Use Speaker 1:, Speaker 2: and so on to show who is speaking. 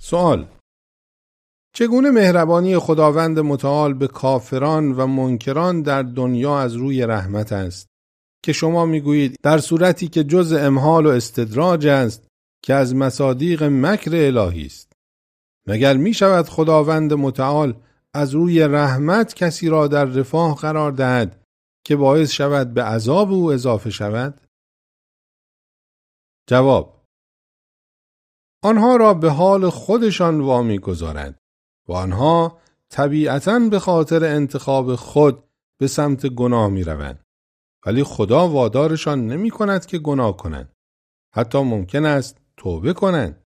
Speaker 1: سوال: چگونه مهربانی خداوند متعال به کافران و منکران در دنیا از روی رحمت است که شما میگویید در صورتی که جز امهال و استدراج است که از مصادیق مکر الهی است؟ مگر می شود خداوند متعال از روی رحمت کسی را در رفاه قرار دهد که باعث شود به عذاب او اضافه شود؟ جواب: آنها را به حال خودشان وامی گذارد و آنها طبیعتاً به خاطر انتخاب خود به سمت گناه می روند. ولی خدا وادارشان نمی کند که گناه کنند. حتی ممکن است توبه کنند.